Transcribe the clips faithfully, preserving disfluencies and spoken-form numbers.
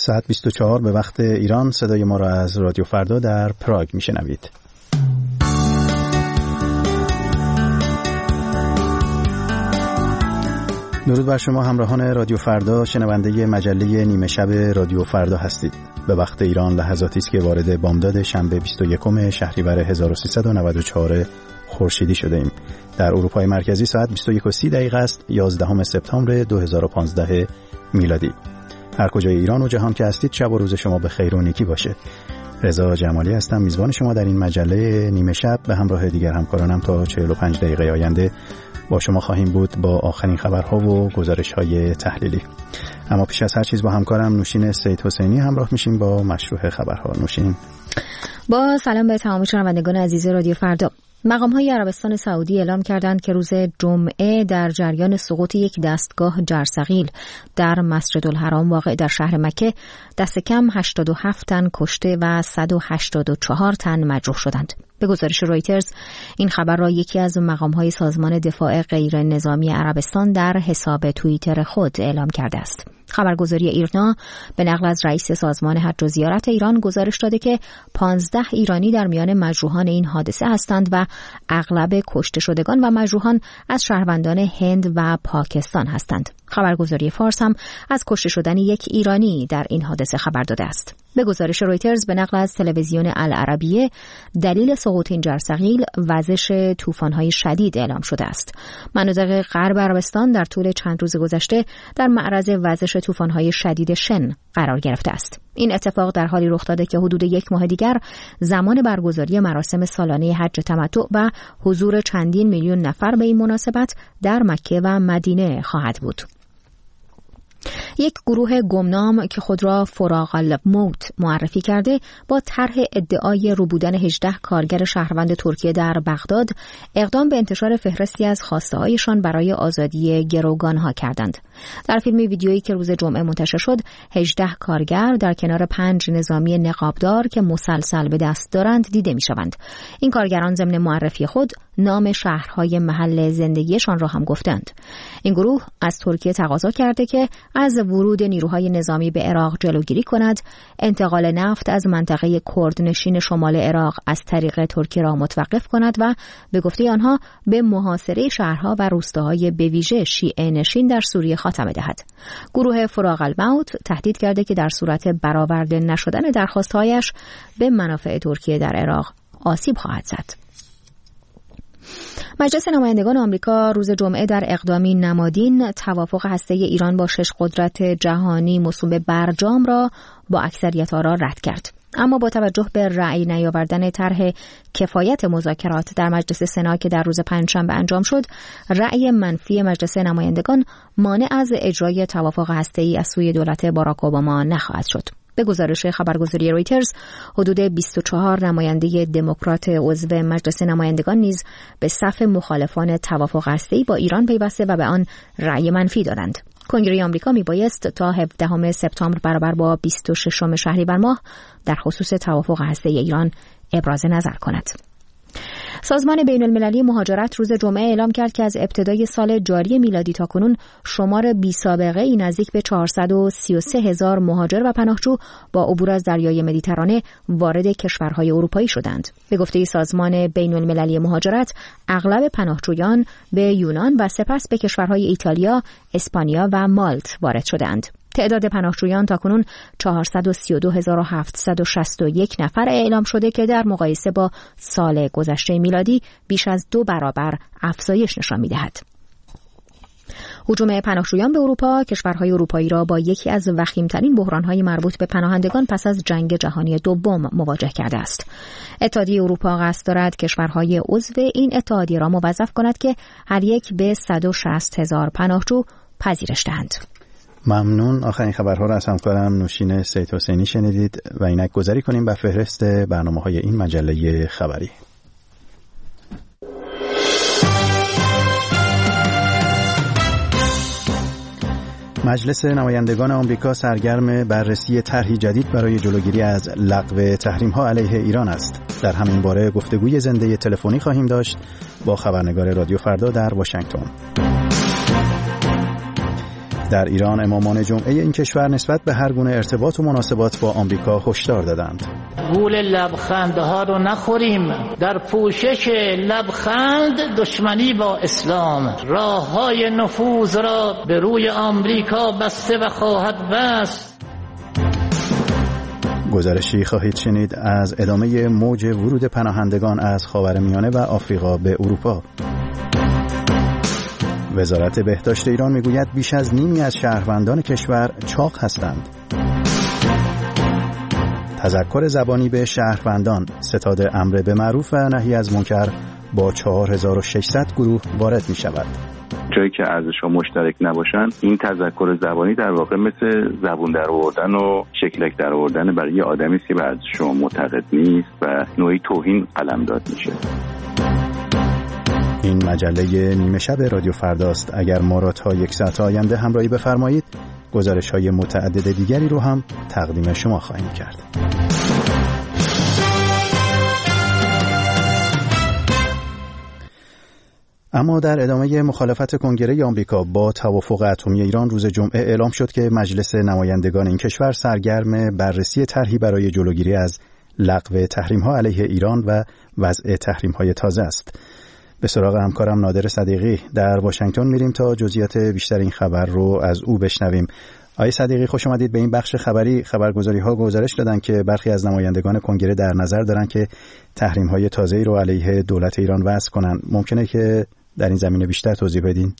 ساعت بیست و چهار به وقت ایران. صدای ما را از رادیو فردا در پراگ میشنوید. درود بر شما همراهان رادیو فردا، شنونده مجله نیمه شب رادیو فردا هستید. به وقت ایران لحظاتی است که وارد بامداد شنبه بیست و یکم شهریور هزار و سیصد و نود و چهار خورشیدی شده ایم. در اروپای مرکزی ساعت بیست و یک و سی دقیقه است، یازدهم سپتامبر دو هزار و پانزده میلادی. هر کجای ایران و جهان که هستید، شب و روز شما به خیر و نیکی باشه. رضا جمالی هستم، میزبان شما در این مجله نیمه شب. به همراه دیگر همکارانم تا چهل و پنج دقیقه آینده با شما خواهیم بود با آخرین خبرها و گزارش‌های تحلیلی. اما پیش از هر چیز با همکارم نوشین سید حسینی همراه میشیم با مشروع خبرها. نوشین. با سلام به تمام شنوندگان عزیز رادیو فردا. مقام‌های عربستان سعودی اعلام کردند که روز جمعه در جریان سقوط یک دستگاه جرثقیل در مسجدالحرام واقع در شهر مکه دست کم هشتاد و هفت تن کشته و صد و هشتاد و چهار تن مجروح شدند. به گزارش رویترز این خبر را یکی از مقام‌های سازمان دفاع غیر نظامی عربستان در حساب توییتر خود اعلام کرده است. خبرگزاری ایرنا به نقل از رئیس سازمان حج و زیارت ایران گزارش داده که پانزده ایرانی در میان مجروحان این حادثه هستند و اغلب کشته شدگان و مجروحان از شهروندان هند و پاکستان هستند. خبرگزاری فارس هم از کشته شدن یک ایرانی در این حادثه خبر داده است. به گزارش رویترز به نقل از تلویزیون العربیه، دلیل سقوط این جرثقیل وزش طوفان‌های شدید اعلام شده است. مناطق غرب عربستان در طول چند روز گذشته در معرض وزش طوفان‌های شدید شن قرار گرفته است. این اتفاق در حالی رخ داده که حدود یک ماه دیگر زمان برگزاری مراسم سالانه حج تمتع و حضور چندین میلیون نفر به این مناسبت در مکه و مدینه خواهد بود. یک گروه گمنام که خود را فراق الموت معرفی کرده با طرح ادعای روبودن هجده کارگر شهروند ترکیه در بغداد اقدام به انتشار فهرستی از خواسته‌هایشان برای آزادی گروگانها کردند. در فیلم ویدیویی که روز جمعه منتشر شد، هجده کارگر در کنار پنج نظامی نقابدار که مسلسل به دست دارند دیده می‌شوند. این کارگران ضمن معرفی خود نام شهرهای محل زندگیشان را هم گفتند. این گروه از ترکیه تقاضا کرده که از ورود نیروهای نظامی به عراق جلوگیری کند، انتقال نفت از منطقه کردنشین شمال عراق از طریق ترکیه را متوقف کند و به گفته آنها به محاصره شهرها و روستاهای به ویژه شیعه نشین در سوریه خاتمه دهد. گروه فراق الموت تهدید کرده که در صورت برآورده نشدن درخواست‌هایش به منافع ترکیه در عراق آسیب خواهد زد. مجلس نمایندگان آمریکا روز جمعه در اقدامی نمادین توافق هسته‌ای ایران با شش قدرت جهانی موسوم به برجام را با اکثریت آرا رد کرد. اما با توجه به رأی نیاوردن طرح کفایت مذاکرات در مجلس سنا که در روز پنجشنبه انجام شد، رأی منفی مجلس نمایندگان مانع از اجرای توافق هسته‌ای از سوی دولت باراک اوباما نخواهد شد. به گزارش خبرگزاری رویترز، حدود بیست و چهار نماینده دموکرات عضو مجلس نمایندگان نیز به صف مخالفان توافق هسته‌ای با ایران پیوسته و به آن رأی منفی دادند. کنگره آمریکا میبایست تا هفدهم سپتامبر برابر با بیست و ششم شهریور ماه در خصوص توافق هسته‌ای ایران ابراز نظر کند. سازمان بین المللی مهاجرت روز جمعه اعلام کرد که از ابتدای سال جاری میلادی تا کنون شمار بی سابقه ای نزدیک به چهارصد و سی و سه هزار مهاجر و پناهجو با عبور از دریای مدیترانه وارد کشورهای اروپایی شدند. به گفته سازمان بین المللی مهاجرت، اغلب پناهجویان به یونان و سپس به کشورهای ایتالیا، اسپانیا و مالت وارد شدند. تعداد پناهجویان تاکنون چهارصد و سی و دو هزار و هفتصد و شصت و یک نفر اعلام شده که در مقایسه با سال گذشته میلادی بیش از دو برابر افزایش نشان می‌دهد. هجوم پناهجویان به اروپا کشورهای اروپایی را با یکی از وخیم‌ترین بحران‌های مربوط به پناهندگان پس از جنگ جهانی دوم مواجه کرده است. اتحادیه اروپا قصد دارد کشورهای عضو این اتحادیه را موظف کند که هر یک به صد و شصت هزار پناهجو پذیرش دهند. ممنون. آخرین خبرها را از همکارم نوشین سید حسینی شنیدید و اینک گذاری کنیم به فهرست برنامه‌های این مجله خبری. مجلس نمایندگان آمریکا سرگرم بررسی طرحی جدید برای جلوگیری از لغو تحریم‌ها علیه ایران است. در همین باره گفتگوی زنده تلفنی خواهیم داشت با خبرنگار رادیو فردا در واشنگتن. در ایران امامان جمعه این کشور نسبت به هر گونه ارتباط و مناسبات با آمریکا هشدار دادند. گول لبخندها رو نخوریم. در پوشش لبخند دشمنی با اسلام. راههای نفوذ را به روی آمریکا بسته و خواهد بست. گزارشی خواهید شنید از ادامه موج ورود پناهندگان از خاورمیانه و آفریقا به اروپا. وزارت بهداشت ایران میگوید بیش از نیمی از شهروندان کشور چاق هستند. تذکر زبانی به شهروندان، ستاد امر به معروف و نهی از منکر با چهار هزار و ششصد گروه وارد می شود. جایی که ارزش‌ها مشترک نباشن، این تذکر زبانی در واقع مثل زبون در آوردن و شکلک در آوردن برای یه آدمی است که به ارزش‌ها معتقد نیست و نوعی توهین قلمداد میشه. این مجله نیمه شب رادیو فرداست. اگر ما را تا یک ساعت آینده همراهی بفرمایید، گزارش‌های متعدد دیگری رو هم تقدیم شما خواهیم کرد. اما در ادامه مخالفت کنگره آمریکا با توافق اتمی ایران، روز جمعه اعلام شد که مجلس نمایندگان این کشور سرگرم بررسی طرحی برای جلوگیری از لغو تحریم‌ها علیه ایران و وضع تحریم‌های تازه است. به سراغ همکارم نادر صدیقی در واشنگتن میریم تا جزئیات بیشتر این خبر رو از او بشنویم. آقای صدیقی، خوش آمدید به این بخش خبری. خبرگزاری‌ها گزارش دادن که برخی از نمایندگان کنگره در نظر دارن که تحریم‌های تازه‌ای رو علیه دولت ایران وضع کنن. ممکنه که در این زمینه بیشتر توضیح بدین؟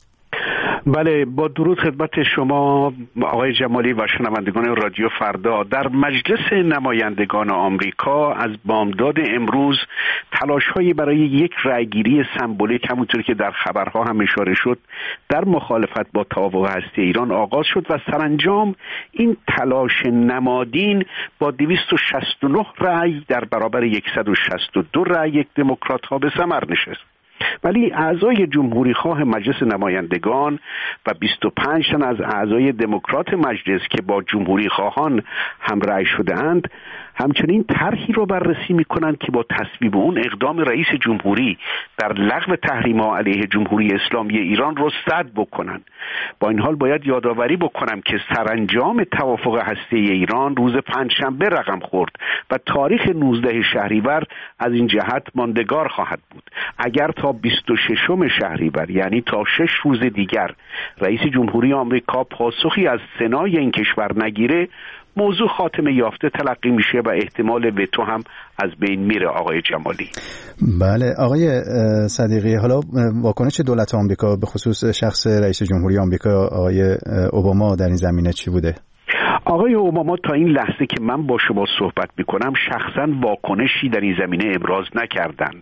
بله، با درود خدمت شما آقای جمالی و شنوندگان رادیو فردا. در مجلس نمایندگان آمریکا از بامداد امروز تلاش‌هایی برای یک رأیگیری سمبولیک، همونطور که در خبرها هم اشاره شد، در مخالفت با توافق هسته ایران آغاز شد و سرانجام این تلاش نمادین با دویست و شصت و نه رأی در برابر صد و شصت و دو رأی یک دموکرات‌ها به ثمر نشست. ولی اعضای جمهوری خواه مجلس نمایندگان و بیست و پنج تن از اعضای دموکرات مجلس که با جمهوری خواهان همرأی شده اند همچنین طرحی رو بررسی می‌کنند که با تصویب اون اقدام رئیس جمهوری در لغو تحریم‌ها علیه جمهوری اسلامی ایران رو صد بکنن. با این حال باید یادآوری بکنم که سرانجام توافق هسته ایران روز پنجشنبه رقم خورد و تاریخ نوزده شهریور از این جهت ماندگار خواهد بود. اگر تا بیست و ششم شهریور، یعنی تا شش روز دیگر، رئیس جمهوری آمریکا پاسخی از سنای این کشور نگیره، موضوع خاتمه یافته تلقی میشه و احتمال وتو هم از بین میره. آقای جمالی. بله آقای صدیقی، حالا واکنش دولت آمریکا به خصوص شخص رئیس جمهوری آمریکا آقای اوباما در این زمینه چی بوده؟ آقای اوباما تا این لحظه که من با شما صحبت میکنم شخصا واکنشی در این زمینه ابراز نکردند،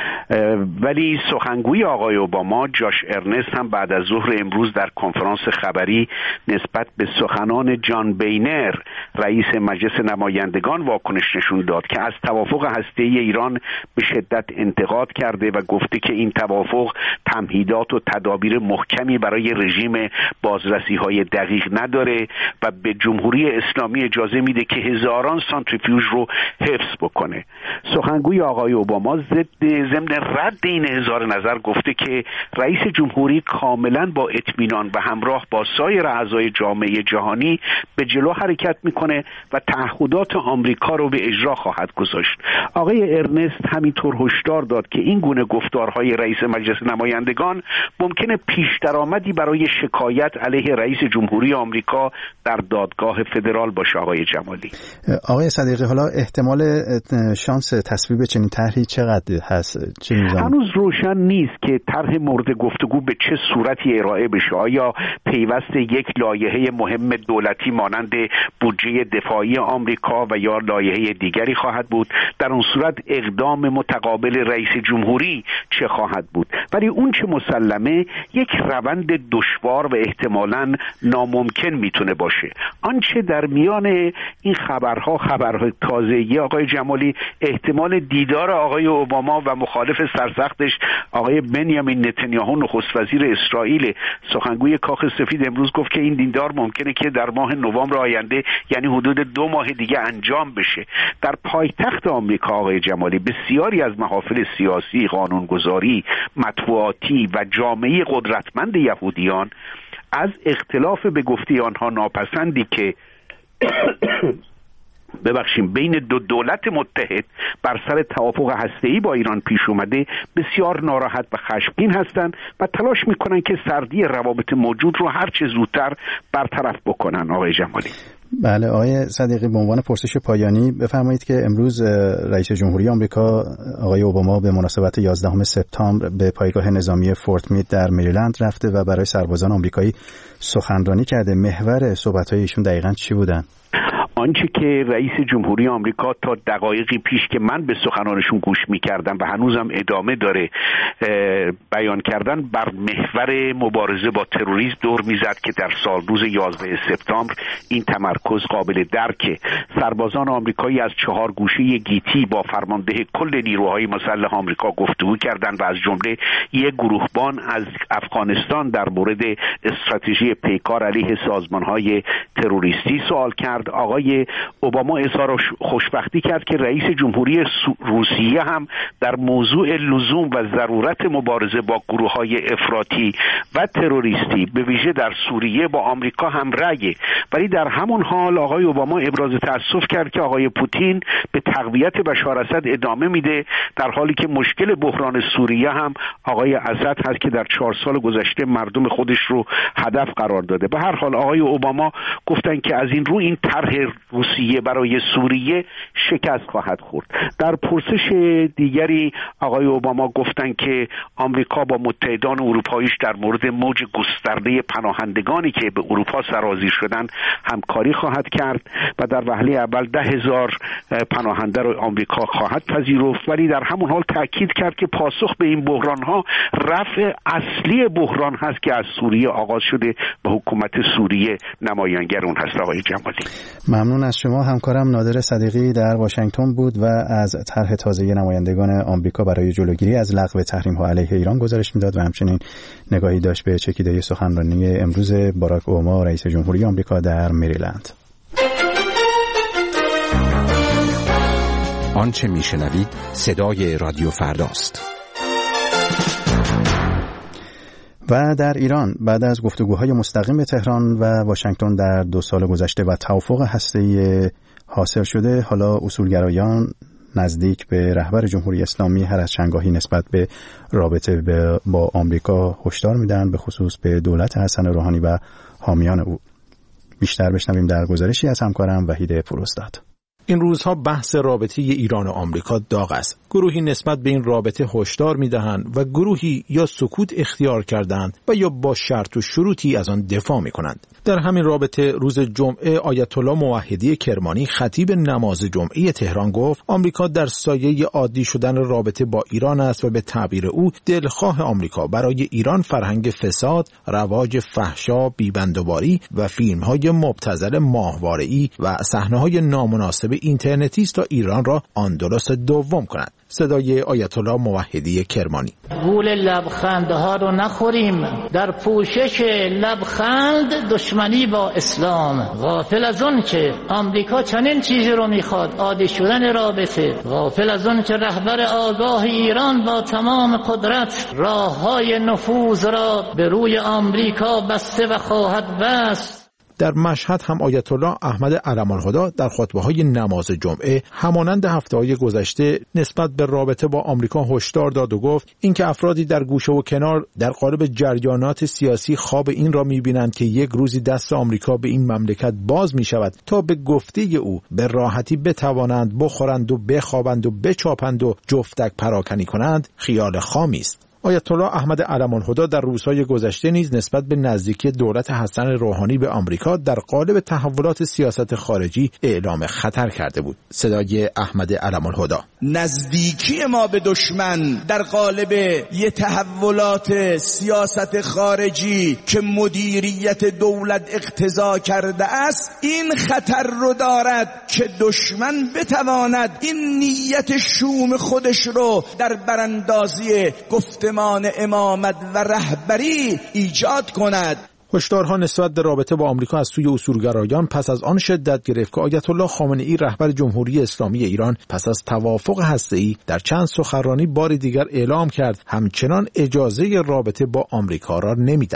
ولی سخنگوی آقای اوباما جاش ارنست هم بعد از ظهر امروز در کنفرانس خبری نسبت به سخنان جان بینر رئیس مجلس نمایندگان واکنش نشون داد که از توافق هسته‌ای ایران به شدت انتقاد کرده و گفته که این توافق تمهیدات و تدابیر محکمی برای رژیم بازرسی‌های دقیق نداره و به جمهوری اسلامی اجازه میده که هزاران سانتریفیوژ رو حفظ بکنه. سخنگوی آقای اوباما ضد ضمن رد این اظهار نظر گفته که رئیس جمهوری کاملا با اطمینان و همراه با سایر اعضای جامعه جهانی به جلو حرکت میکنه و تعهدات آمریکا رو به اجرا خواهد گذاشت. آقای ارنست همینطور هشدار داد که این گونه گفتارهای رئیس مجلس نمایندگان ممکنه پیش درآمدی برای شکایت علیه رئیس جمهوری آمریکا در دادگاه فدرال باشه. آقای جمالی. آقای صدیقی، حالا احتمال شانس تصویب چنین طرحی چقدر هست؟ چه هنوز روشن نیست که طرح مورد گفتگو به چه صورتی ارائه بشه. آیا پیوست یک لایحه مهم دولتی مانند بودجه دفاعی آمریکا و یا لایحه دیگری خواهد بود؟ در اون صورت اقدام متقابل رئیس جمهوری چه خواهد بود؟ ولی اون چه مسلمه یک روند دشوار و احتمالاً ناممکن میتونه باشه. آنچه در میان این خبرها خبرهای تازه‌ای آقای جمالی احتمال دیدار آقای اوباما و مخالف سرسختش آقای بنیامین نتانیاهو نخست وزیر اسرائیل. سخنگوی کاخ سفید امروز گفت که این دیدار ممکنه که در ماه نوامبر آینده، یعنی حدود دو ماه دیگه انجام بشه. در پایتخت آمریکا آقای جمالی بسیاری از محافل سیاسی، قانونگذاری، مطبوعاتی و جامعه قدرتمند یهودیان از اختلاف به گفته آنها ناپسندی که ببخشیم بین دو دولت متحد بر سر توافق هسته‌ای با ایران پیش اومده بسیار ناراحت و خشمگین هستند و تلاش میکنن که سردی روابط موجود رو هر چه زودتر برطرف بکنن. آقای جمالی. بله آقای صدیقی، به عنوان پرسش پایانی بفرمایید که امروز رئیس جمهوری آمریکا آقای اوباما به مناسبت یازدهم سپتامبر به پایگاه نظامی فورت مید در مریلند رفته و برای سربازان آمریکایی سخنرانی کرده. محور صحبت‌های ایشون دقیقاً چی بودن؟ آنچه که رئیس جمهوری آمریکا تا دقایقی پیش که من به سخنانشون گوش می‌کردم و هنوزم ادامه داره بیان کردن، بر محور مبارزه با تروریسم دور میزد که در سال روز یازدهم سپتامبر این تمرکز قابل درکه. سربازان آمریکایی از چهار گوشه گیتی با فرمانده کل نیروهای مسلح آمریکا گفتگو کردند و از جمله یک گروهبان از افغانستان در مورد استراتژی پیکار علیه سازمان‌های تروریستی سوال کرد. آقای اوباما اظهار خوشبختی کرد که رئیس جمهوری روسیه هم در موضوع لزوم و ضرورت مبارزه با گروه‌های افراطی و تروریستی به ویژه در سوریه با آمریکا هم رأیه. ولی در همون حال آقای اوباما ابراز تأسف کرد که آقای پوتین به تقویت بشار اسد ادامه میده، در حالی که مشکل بحران سوریه هم آقای اسد هست که در چهار سال گذشته مردم خودش رو هدف قرار داده. به هر حال آقای اوباما گفتن که از این رو این طرح روسیه برای سوریه شکست خواهد خورد. در پرسش دیگری آقای اوباما گفتند که آمریکا با متحدان اروپاییش در مورد موج گسترده پناهندگانی که به اروپا سرازیر شدن همکاری خواهد کرد و در وهله اول ده هزار پناهنده رو آمریکا خواهد پذیرفت، ولی در همون حال تاکید کرد که پاسخ به این بحران ها رفع اصلی بحران هست که از سوریه آغاز شده و حکومت سوریه نمایانگر اون هست. آقای جمالی، ممنون از شما. همکارم نادر صدیقی در واشنگتن بود و از طرح تازه نمایندگان آمریکا برای جلوگیری از لغو تحریم‌ها علیه ایران گزارش میداد و همچنین نگاهی داشت به چکیده سخنرانی امروز باراک اوباما رئیس جمهوری آمریکا در مریلند. آنچه میشنوید صدای رادیو فرداست. و در ایران بعد از گفتگوهای مستقیم تهران و واشنگتن در دو سال گذشته و توافق هسته‌ای حاصل شده، حالا اصولگرایان نزدیک به رهبر جمهوری اسلامی هر از چندگاهی نسبت به رابطه با آمریکا هشدار میدن، به خصوص به دولت حسن روحانی و حامیان او. بیشتر بشنویم در گزارشی از همکارم وحید پوراستاد. این روزها بحث رابطه ایران و آمریکا داغ است. گروهی نسبت به این رابطه هشدار می‌دهند و گروهی یا سکوت اختیار کردند و یا با شرط و شروطی از آن دفاع می‌کنند. در همین رابطه روز جمعه آیت الله موحدی کرمانی خطیب نماز جمعه تهران گفت آمریکا در سایه عادی شدن رابطه با ایران است و به تعبیر او دلخواه آمریکا برای ایران فرهنگ فساد، رواج فحشا، بیبندوباری و فیلم‌های مبتذل ماهواره‌ای و صحنه‌های نامناسب اینترنتی است تا ایران را آندلس دوم کند. صدای آیت الله موحدی کرمانی. گول لبخنده ها رو نخوریم، در پوشش لبخند دشمنی با اسلام. غافل از اون که آمریکا چنین چیزی رو میخواد، عادی شدن رابطه. غافل از اون که رهبر آگاه ایران با تمام قدرت راههای نفوذ را به روی آمریکا بسته و خواهد بست. در مشهد هم آیت الله احمد علم‌الهدی در خطبه‌های نماز جمعه همانند هفته‌های گذشته نسبت به رابطه با آمریکا هشدار داد و گفت اینکه افرادی در گوشه و کنار در قالب جریانات سیاسی خواب این را می‌بینند که یک روزی دست آمریکا به این مملکت باز می‌شود تا به گفته او به راحتی بتوانند بخورند و بخوابند و بچاپند و جفتک پراکنی کنند، خیال خامی است. آیت الله احمد علم‌الهدی در روزهای گذشته نیز نسبت به نزدیکی دولت حسن روحانی به آمریکا در قالب تحولات سیاست خارجی اعلام خطر کرده بود. صدای احمد علم‌الهدی. نزدیکی ما به دشمن در قالب یه تحولات سیاست خارجی که مدیریت دولت اقتضا کرده است، این خطر رو دارد که دشمن بتواند این نیت شوم خودش رو در براندازی گفته مان امامت و رهبری ایجاد کند. هشدارها نسبت به رابطه با آمریکا از سوی اصولگرایان پس از آن شدت گرفت که آیت الله خامنه‌ای رهبر جمهوری اسلامی ایران پس از توافق هسته‌ای در چند سخنرانی بار دیگر اعلام کرد همچنان اجازه رابطه با آمریکا را نمی‌دهد.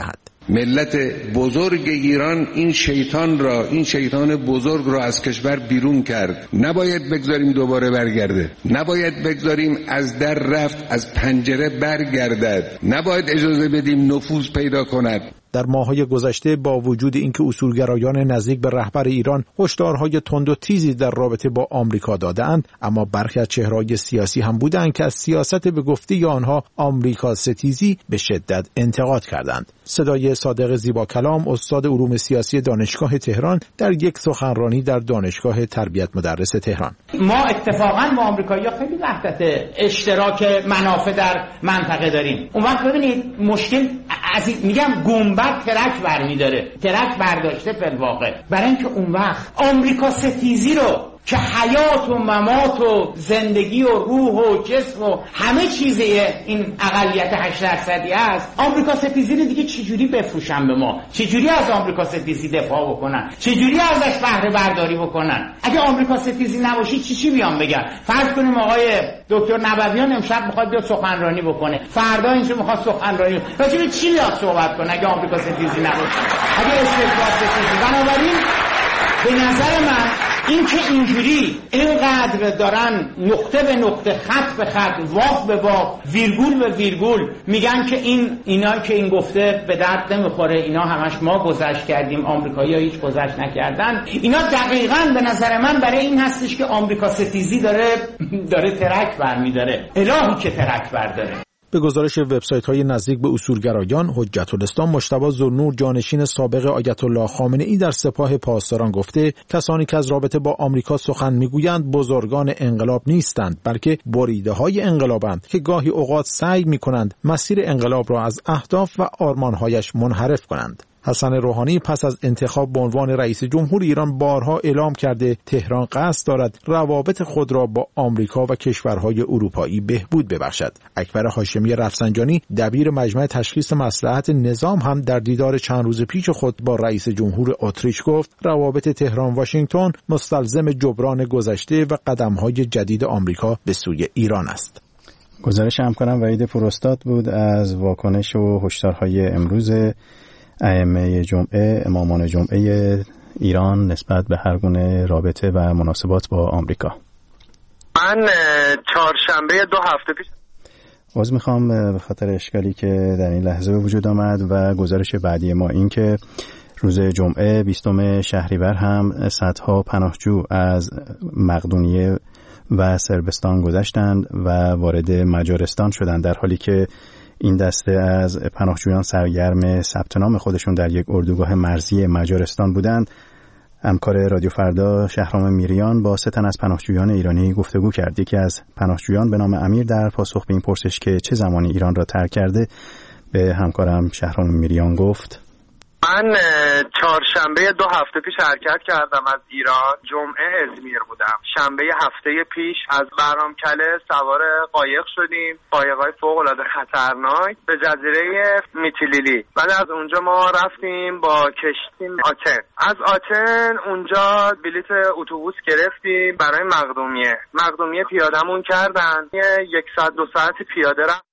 ملت بزرگ ایران این شیطان را این شیطان بزرگ را از کشور بیرون کرد. نباید بگذاریم دوباره برگرده، نباید بگذاریم از در رفت از پنجره برگردد، نباید اجازه بدیم نفوذ پیدا کند. در ماه‌های گذشته با وجود اینکه اصولگرایان نزدیک به رهبر ایران هشدارهای تند و تیزی در رابطه با آمریکا داده‌اند، اما برخی از چهره‌های سیاسی هم بودند که از سیاست به گفته آنها آمریکا ستیزی به شدت انتقاد کردند. صدای صادق زیبا کلام، استاد علوم سیاسی دانشگاه تهران، در یک سخنرانی در دانشگاه تربیت مدرس تهران: ما اتفاقاً با آمریکایی‌ها خیلی وحدت اشتراک منافع در منطقه داریم. اون وقت ببینید مشکل از میگم گنبد ترک برمی‌داره، ترک برداشته فی‌الواقع، برای اینکه اون وقت آمریکا ستیزی رو که حیات و ممات و زندگی و روح و جسم و همه چیز این اقلیت هشت درصدی است، آمریکا ستیزی رو دیگه چجوری بفروشن به ما؟ چجوری از آمریکا ستیزی دفاع بکنن؟ چجوری ازش بهره برداری بکنن؟ اگه آمریکا ستیزی نباشی چی چی بیان بگن؟ فرض کنیم آقای دکتر نبویان امشب میخواد بیاد سخنرانی بکنه، فردا اینجا میخواد سخنرانی راجع به چی بیاد صحبت کنه اگه آمریکا ستیزی نباشه؟ اگه استقلال ستیزی. بنابراین به نظر من این که اینجوری اینقدر دارن نقطه به نقطه، خط به خط، واو به واو، ویرگول به ویرگول میگن که این اینا که این گفته به درد نمیخوره، اینا همش ما گذشت کردیم، آمریکایی‌ها هیچ گذشت نکردن، اینا دقیقاً به نظر من برای این هستش که آمریکا ستیزی داره داره ترک برمی‌داره. الهی که ترک برداره. به گزارش وبسایت‌های نزدیک به اصولگرایان، حجت الاسلام مجتبی ذوالنور، جانشین سابق آیت الله خامنه‌ای، در سپاه پاسداران گفته کسانی که از رابطه با آمریکا سخن میگویند بزرگان انقلاب نیستند، بلکه بریده‌های انقلابند که گاهی اوقات سعی می‌کنند مسیر انقلاب را از اهداف و آرمان‌هایش منحرف کنند. حسن روحانی پس از انتخاب به عنوان رئیس جمهور ایران بارها اعلام کرده تهران قصد دارد روابط خود را با آمریکا و کشورهای اروپایی بهبود ببخشد. اکبر هاشمی رفسنجانی، دبیر مجمع تشخیص مصلحت نظام، هم در دیدار چند روز پیش خود با رئیس جمهور اتریش گفت روابط تهران واشنگتن مستلزم جبران گذشته و قدم‌های جدید آمریکا به سوی ایران است. گزارش همکارم وحید پوراستاد بود از واکنش و هشدارهای امروز ائمه جمعه، امامان جمعه ایران نسبت به هر گونه رابطه و مناسبات با آمریکا. من چهارشنبه دو هفته پیش عذر میخوام به خاطر اشکالی که در این لحظه به وجود آمد و گزارش بعدی ما این که روز جمعه بیستم شهریور هم صدها پناهجو از مقدونیه و صربستان گذشتند و وارد مجارستان شدند، در حالی که این دسته از پناهجویان سرگرم ثبت نام خودشون در یک اردوگاه مرزی مجارستان بودند. همکار رادیو فردا شهرام میریان با سه تن از پناهجویان ایرانی گفتگو کرد. یکی از پناهجویان به نام امیر در پاسخ به این پرسش که چه زمانی ایران را ترک کرده به همکارم شهرام میریان گفت: من چهارشنبه دو هفته پیش حرکت کردم از ایران. جمعه ازمیر بودم. شنبه هفته پیش از بهرامکله سوار قایق شدیم، قایق‌های فوق‌العاده خطرناک، به جزیره میتیلیلی. بعد از اونجا ما رفتیم با کشتی آتن. از آتن اونجا بلیت اتوبوس گرفتیم برای مقدونیه. مقدونیه پیاده‌مون کردن. یک ساعت دو ساعت پیاده رفت.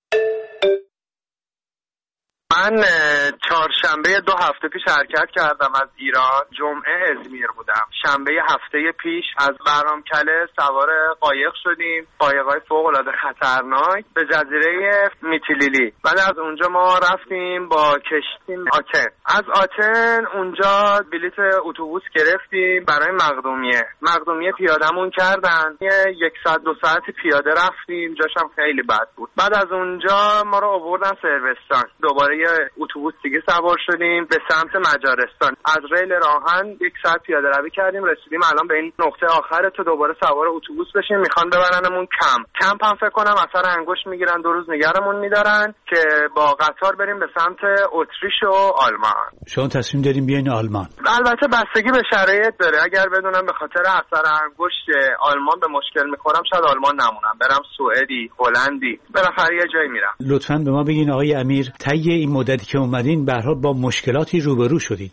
من چهارشنبه دو هفته پیش حرکت کردم از ایران. جمعه ازمیر بودم. شنبه هفته پیش از بهرامکله سوار قایق شدیم، قایق‌های فوق‌العاده خطرناک، به جزیره میتیلیلی. بعد از اونجا ما رفتیم با کشتی آتن. از آتن اونجا بلیت اتوبوس گرفتیم برای مقدونیه. مقدونیه پیاده‌مون کردن. یک ساعت دو ساعت پیاده رفتیم، جاشم خیلی بد بود. بعد از اونجا ما رو آوردن صربستان. دوباره یه اتوبوس دیگه سوار شدیم به سمت مجارستان. از ریل راهن یک ساعت پیاده روی کردیم، رسیدیم الان به این نقطه آخر تو دوباره سوار اتوبوس بشیم. میخوان ببرنمون کمپ. کمپ هم فکر کنم اثر انگشت میگیرن، دو روز نگرمون میدارن که با قطار بریم به سمت اتریش و آلمان. شما تصمیم داریم بیاین آلمان؟ البته بستگی به شرایط داره. اگر بدونم به خاطر اثر انگشت آلمان به مشکل میخورم شاید آلمان نمونم، برم سوئدی، هلندی، بالاخره یه جایی میرم. لطفاً به ما بگین آقای امیر، طی این این مدتی که اومدین به هر حال با مشکلاتی روبرو شدید.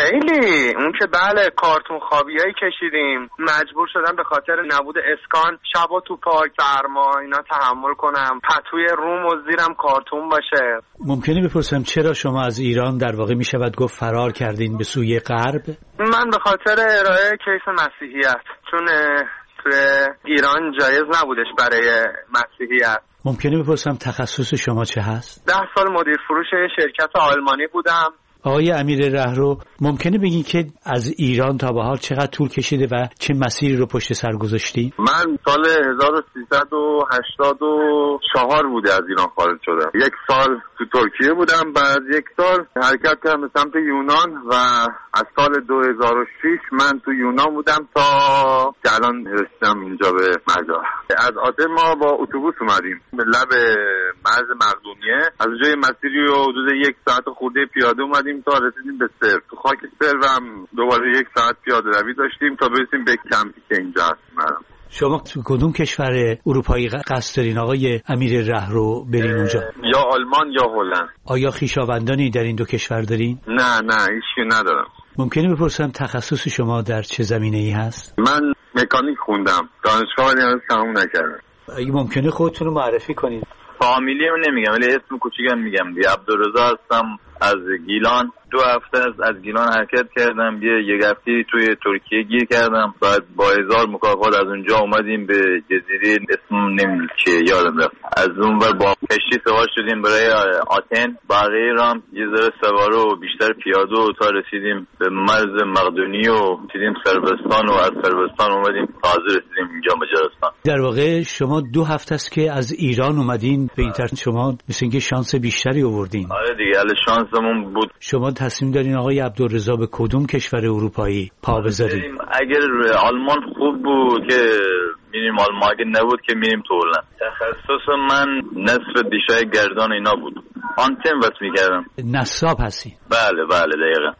خیلی. اون که بله کارتون خوابیایی کشیدیم، مجبور شدم به خاطر نبود اسکان شبا تو پارک سرما اینا تحمل کنم، پتوی روم و زیرم کارتون باشه. ممکنه بپرسم چرا شما از ایران در واقع می شود گفت فرار کردین به سوی غرب؟ من به خاطر ارائه کیس مسیحیت، چون تو ایران جایز نبودش برای مسیحیت. ممکنه بپرسم تخصص شما چه هست؟ ده سال مدیر فروش شرکت آلمانی بودم. آقای امیر رهرو، ممکنه بگین که از ایران تا به حال چقدر طول کشیده و چه مسیری رو پشت سر گذاشتی؟ من سال هزار و سیصد و هشتاد و چهار بوده از ایران خارج شدم. یک سال تو ترکیه بودم، بعد یک سال حرکت کردم به سمت یونان و از سال دو هزار و شش من تو یونان بودم تا که الان رسیدم اینجا به مجار. از آتن ما با اتوبوس اومدیم به لب مرز مقدونیه، از جای مسیری و حدود یک ساعت خورده پیاده اومدیم تا رسیدیم به سرب. تو خاک سرب هم دوباره یک ساعت پیاده روی داشتیم تا برسیم به کمپی که اینجا هستیم. شما تو کدوم کشور اروپایی قصد دارین آقای امیر رهرو برین اونجا؟ یا آلمان یا هلند. آیا خویشاوندانی در این دو کشور دارین؟ نه نه هیچی ندارم. ممکنه بپرسم تخصص شما در چه زمینه‌ای هست؟ من مکانیک خوندم، دانشگاه ولی هنوز تموم نکردم. اگه ممکنه خودتون رو معرفی کنید. فامیلیمو نمیگم ولی اسم کوچیکم میگم دیگه. عبدالرضا هستم از گیلان. دو هفته از گیلان حرکت کردم، یه یک هفته توی ترکیه گیر کردم، بعد با هزار مکافات از اونجا اومدیم به جزیره اسم نمیدونم چیه یادم رفت. از اون ور با کشتی سوار شدیم برای آتن، بقیه رام یه ذره سواره و بیشتر پیاده و تا رسیدیم به مرز مقدونی و رسیدیم صربستان و از صربستان اومدیم تازه رسیدیم اینجا مجارستان. در واقع شما دو هفته است که از ایران اومدین به این طرف، شما مثل اینکه شانس بیشتری آوردین. آره دیگه، ال شانسمون بود. شما تصمیم دارین آقای عبدالرضا به کدوم کشور اروپایی پا بذارید؟ اگر آلمان خوب بود که میریم آلمان، اگر نبود که میریم تو هلند. تخصص من نصف دیشای گردان اینا بود، آنتن بس میکردم. نصاب هستی؟ بله بله دقیقا.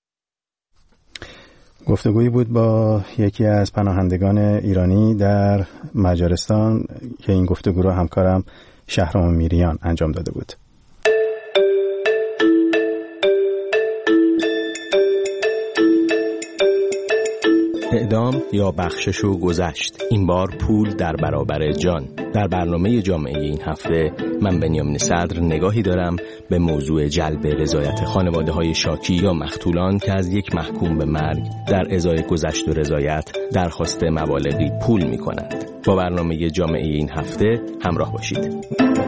گفتگویی بود با یکی از پناهندگان ایرانی در مجارستان که این گفتگو رو همکارم شهرام میریان انجام داده بود. اعدام یا بخشش و گذشت، این بار پول در برابر جان. در برنامه جامعه این هفته من بنیامین صدر نگاهی دارم به موضوع جلب رضایت خانواده‌های شاکی یا مقتولان که از یک محکوم به مرگ در ازای گذشت و رضایت درخواست مبالغی پول می‌کنند. با برنامه جامعه این هفته همراه باشید.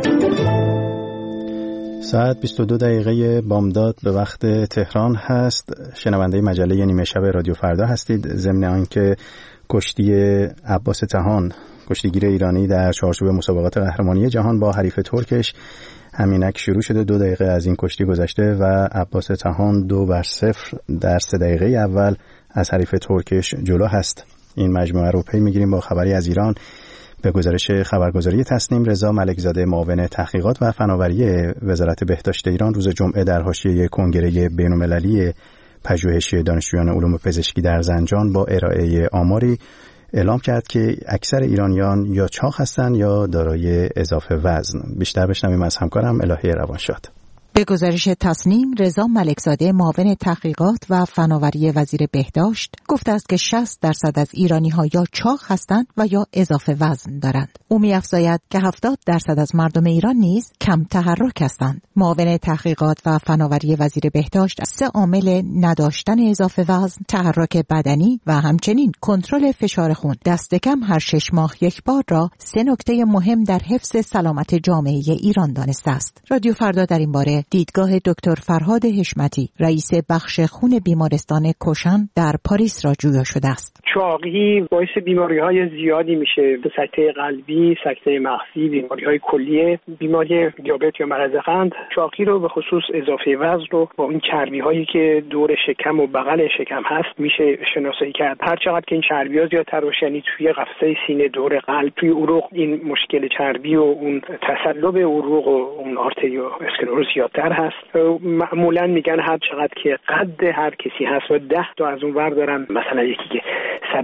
ساعت بیست و دو دقیقه بامداد به وقت تهران هست. شنونده مجله نیمه شب رادیو فردا هستید. ضمن آنکه کشتی عباس طحان، کشتیگیر ایرانی در چارچوب مسابقات قهرمانی جهان با حریف ترکش همینک شروع شده. دو دقیقه از این کشتی گذشته و عباس طحان دو بر صفر در سه دقیقه اول از حریف ترکش جلو هست. این مجموعه رو پی میگیریم با خبری از ایران. به گزارش خبرگزاری تصنیم، رضا ملکزاده معاون تحقیقات و فناوری وزارت بهداشت ایران روز جمعه در حاشیه کنگره بین‌المللی پژوهشی دانشجویان علوم پزشکی در زنجان با ارائه آماری اعلام کرد که اکثر ایرانیان یا چاق هستند یا دارای اضافه وزن. بیشتر بشنویم از همکارم الهه روانشاد. به گزارش تصنیم، رضا ملکزاده معاون تحقیقات و فناوری وزیر بهداشت گفته است که شصت درصد از ایرانی‌ها یا چاق هستند و یا اضافه وزن دارند. او می‌افزاید که هفتاد درصد از مردم ایران نیز کم تحرک هستند. معاون تحقیقات و فناوری وزیر بهداشت سه عامل نداشتن اضافه وزن، تحرک بدنی و همچنین کنترل فشار خون دست کم هر شش ماه یک بار را سه نکته مهم در حفظ سلامت جامعه ایران دانسته است. رادیو فردا در این باره دیدگاه دکتر فرهاد حشمتی، رئیس بخش خون بیمارستان کوشان در پاریس را جویا شده است. چاقی باعث بیماری‌های زیادی میشه، سکته قلبی، سکته مغزی، بیماری‌های کلیه، بیماری دیابت یا مرض قند. چاقی رو به خصوص اضافه وزن رو با این چربی‌هایی که دور شکم و بغل شکم هست میشه شناسایی کرد. هر چقدر که این چربی‌ها زیادتر باشه، یعنی توی قفسه سینه، دور قلب، توی عروق این مشکل چربی و اون تصلب عروق و اون آرتریو اسکلروز زیادتر هست. معمولا میگن هر چقدر که قد هر کسی هست و ده تا از اون ور دارن، مثلا یکی که صد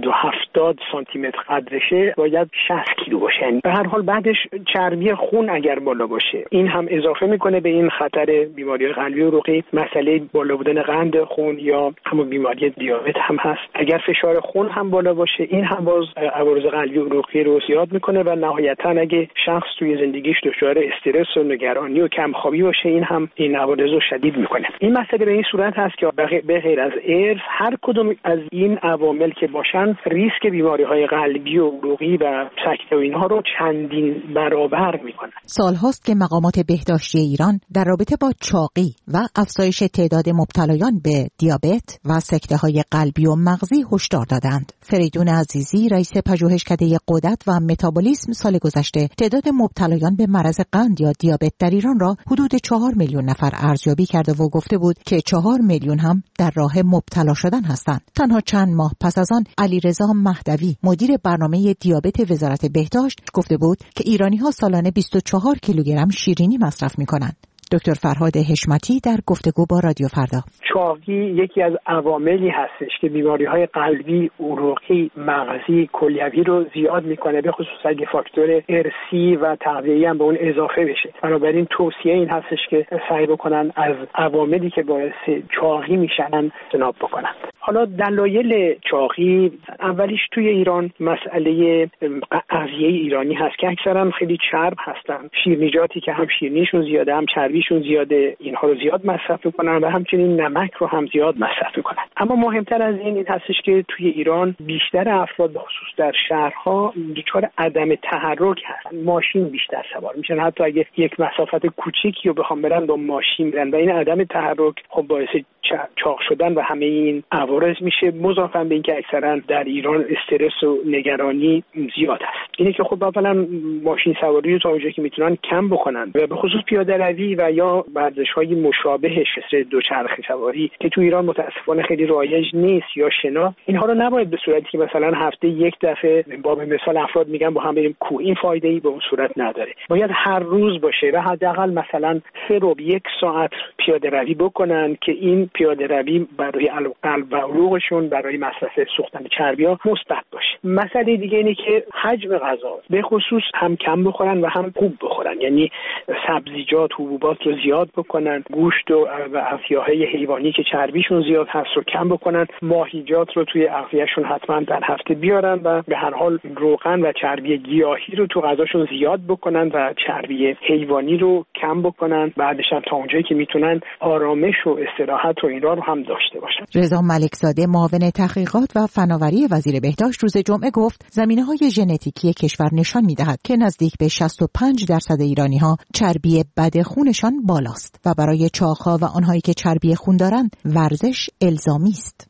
صد و هفتاد سانتی متر قدرشه باید شصت کیلو باشه. یعنی به هر حال بعدش چربی خون اگر بالا باشه این هم اضافه میکنه به این خطر بیماری قلبی عروقی. مسئله بالا بودن قند خون یا همون بیماری دیابت هم هست. اگر فشار خون هم بالا باشه این هم باز عوارض قلبی عروقی رو زیاد میکنه و نهایتا اگه شخص توی زندگیش دچار استرس و نگرانی و کمخوابی باشه این هم این عوارض رو شدید میکنه. این مسئله به این صورت هست که به غیر از ارث هر کدوم از این عوامل که باشن ریسک بیماری‌های قلبی و عروقی و سکته و اینها رو چندین برابر میکنن. سالهاست که مقامات بهداشتی ایران در رابطه با چاقی و افزایش تعداد مبتلایان به دیابت و سکته‌های قلبی و مغزی هشدار دادند. فریدون عزیزی رئیس پژوهشکده غدد و متابولیسم سال گذشته تعداد مبتلایان به مرض قند یا دیابت در ایران را حدود چهار میلیون نفر ارزیابی کرده و گفته بود که چهار میلیون هم در راه مبتلا شدن هستند. تنها چند ماه پس از آن علیرضا مهدوی مدیر برنامه دیابت وزارت بهداشت گفته بود که ایرانی‌ها سالانه بیست و چهار کیلوگرم شیرینی مصرف می‌کنند. دکتر فرهاد حشمتی در گفتگو با رادیو فردا: چاقی یکی از عواملی هستش که بیماری‌های قلبی، عروقی، مغزی، کلیوی رو زیاد میکنه، به خصوص اگه فاکتور ارثی و تغذیه‌ای هم به اون اضافه بشه. بنابراین توصیه این هستش که سعی بکنن از عواملی که باعث چاقی میشن اجتناب بکنن. حالا دلایل چاقی اولیش توی ایران مسئله اغذیه ایرانی هست که اکثرا خیلی چرب هستن. شیرینیجاتی که هم شیرینیشون زیاده هم چربیشون زیاده اینها رو زیاد مصرف میکنن و همچنین نمک رو هم زیاد مصرف میکنن. اما مهمتر از این این هستش که توی ایران بیشتر افراد به خصوص در شهرها دچار عدم تحرک هستن. ماشین بیشتر سوار میشن، حتی اگه یک مسافت کوچیکی رو بخوام برن با ماشین برن و این عدم تحرک خب باعث چاق شدن و همه این عوارض میشه. مضافاً به اینکه اکثرا در ایران استرس و نگرانی زیاد است. اینه که خب اولا ماشین سواری رو تا اونجایی که میتونن کم بکنن و به خصوص پیاده روی و یا ورزش‌های مشابهش مثل دوچرخه سواری که تو ایران متاسفانه خیلی رایج نیست یا شنا، اینها رو نباید به صورتی که مثلا هفته یک دفعه با مثال افراد میگن با هم بریم کوه، این فایده‌ای به اون صورت نداره. باید هر روز باشه و حداقل مثلا سه رو یک ساعت پیاده روی بکنن که این پیاده روی برای قلب و عروقشون برای مصرف سوختن چربی‌ها مثبت باشه. مسئله دیگه اینه که حجم غذا به خصوص هم کم بخورن و هم خوب بخورن، یعنی سبزیجات، حبوبات رو زیاد بکنن، گوشت و افیاهای حیوانی که چربیشون زیاد هست رو کم بکنن، ماهیجات رو توی اغذیه‌شون حتما در هفته بیارن و به هر حال روغن و چربی گیاهی رو تو غذاشون زیاد بکنن و چربی حیوانی رو کم بکنن. بعدش هم تا اونجایی که میتونن آرامش و استراحت و اینا رو هم داشته باشن. رضا ملکزاده معاون تحقیقات و فناوری وزیر بهداشت روز جمعه گفت زمینه‌های ژنتیکی کشور نشان می‌دهد که نزدیک به شصت و پنج درصد ایرانی‌ها چربی بد خونشان بالاست و برای چاق‌ها و آنهایی که چربی خون دارند ورزش الزامی است.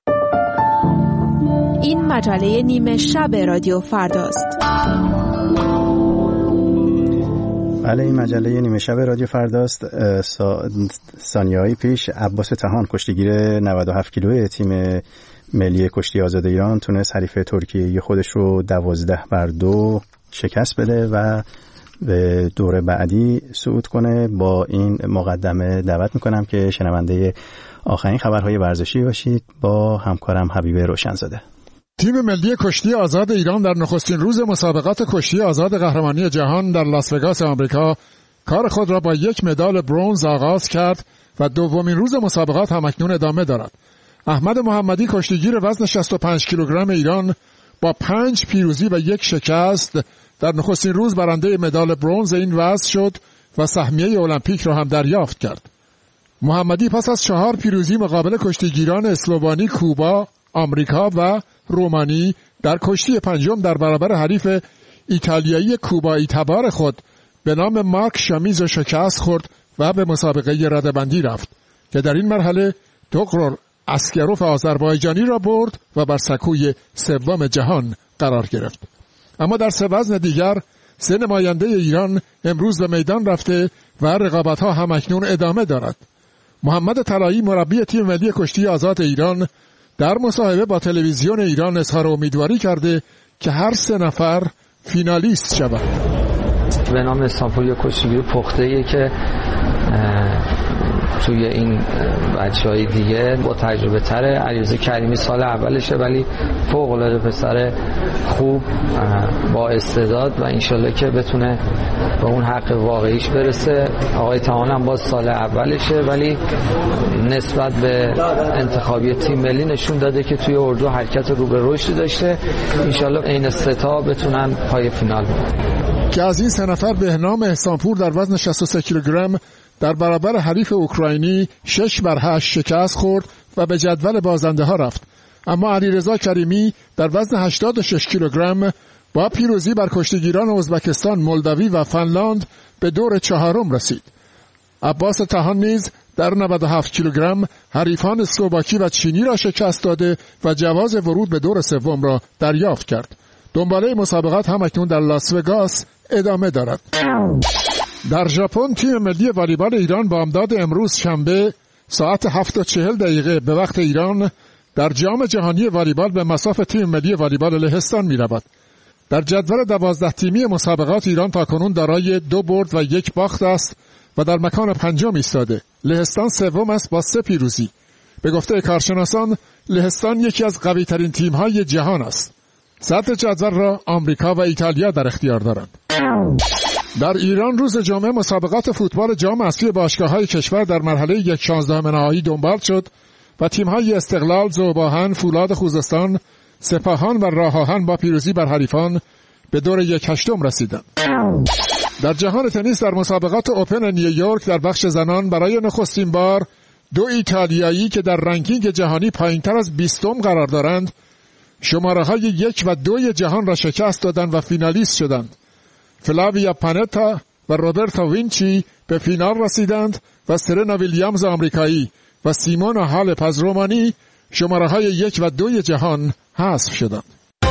این مجله نیمه شب رادیو فرداست. بله، این مجله نیمه شب رادیو فرداست. سا... ثانیه‌های پیش عباس تهان کشتیگیر نود و هفت کیلوی تیم ملی کشتی آزاد ایران تونست حریف ترکیه خودش رو دوازده بر دو شکست بده و به دور بعدی صعود کنه. با این مقدمه دعوت میکنم که شنونده آخرین خبرهای ورزشی باشید با همکارم حبیب روشنزاده. تیم ملی کشتی آزاد ایران در نخستین روز مسابقات کشتی آزاد قهرمانی جهان در لاس وگاس آمریکا کار خود را با یک مدال برنز آغاز کرد و دومین روز مسابقات همکنون ادامه دارد. احمد محمدی کشتیگیر وزن شصت و پنج کیلوگرم ایران با پنج پیروزی و یک شکست در نخستین روز برنده مدال برنز این وزن شد و سهمیه المپیک را هم دریافت کرد. محمدی پس از چهار پیروزی مقابل کشتیگیران اسلوونی، کوبا، آمریکا و رومانی در کشتی پنجم در برابر حریف ایتالیایی کوبایی تبار خود به نام مارک شامیز شکست خورد و به مسابقه رده‌بندی رفت که در این مرحله توغرل اسکروف آذربایجانی را برد و بر سکوی سوم جهان قرار گرفت. اما در سه وزن دیگر سه نماینده ایران امروز به میدان رفته و رقابت‌ها هم اکنون ادامه دارد. محمد طلایی مربی تیم ملی کشتی آزاد ایران در مصاحبه با تلویزیون ایران اظهار امیدواری کرده که هر سه نفر فینالیست شوند. به نام استانبول کشتیگیری پخته‌ای که توی این بچهای دیگه با تجربه تره. علیرضا کریمی سال اولشه ولی فوق العاده پسر خوب با استعداد و انشالله که بتونه به اون حق واقعیش برسه. آقای تهان هم باز سال اولشه ولی نسبت به انتخابی تیم ملی نشون داده که توی اردو حرکت رو به رشد داشته. انشالله این سه تا بتونن پای فینال برن. که از این سه نفر بهنام احسانپور در وزن شصت و سه کیلوگرم در برابر حریف اوکراینی شش بر هشت شکست خورد و به جدول بازنده ها رفت. اما علیرضا کریمی در وزن هشتاد و شش کیلوگرم با پیروزی بر کشتیگیران ازبکستان، مولداوی و فنلاند به دور چهارم رسید. عباس تهان نیز در نود و هفت کیلوگرم حریفان اسلواکی و چینی را شکست داده و جواز ورود به دور سوم را دریافت کرد. دنباله مسابقات هم اکنون در لاس وگاس ادامه دارد. در ژاپن تیم ملی والیبال ایران بامداد امروز شنبه ساعت هفت و چهل دقیقه به وقت ایران در جام جهانی والیبال به مصاف تیم ملی والیبال لهستان می رود. در جدول دوازده تیمی مسابقات ایران تاکنون دارای دو برد و یک باخت است و در مکان پنجم ایستاده. لهستان سوم است با سه پیروزی. به گفته کارشناسان لهستان یکی از قوی ترین تیم های جهان است. صدر جدول را آمریکا و ایتالیا در اختیار دارند. در ایران روز جمعه مسابقات فوتبال جام اسفی باشگاه‌های کشور در مرحله یک شانزدهم نهایی دنبال شد و تیم‌های استقلال، ذوب‌آهن، فولاد خوزستان، سپاهان و راه آهن با پیروزی بر حریفان به دور یک هشتم رسیدند. در جهان تنیس در مسابقات اوپن نیویورک در بخش زنان برای نخستین بار دو ایتالیایی که در رنکینگ جهانی پایین‌تر از بیستم قرار دارند شماره‌های یک و دوی جهان را شکست دادند و فینالیست شدند. فلاویا پانتا و روبرتا وینچی به فینال رسیدند و سرنا ویلیامز آمریکایی و سیمونا هالپ از رومانی شماره‌های یک و دوی جهان حذف شدند.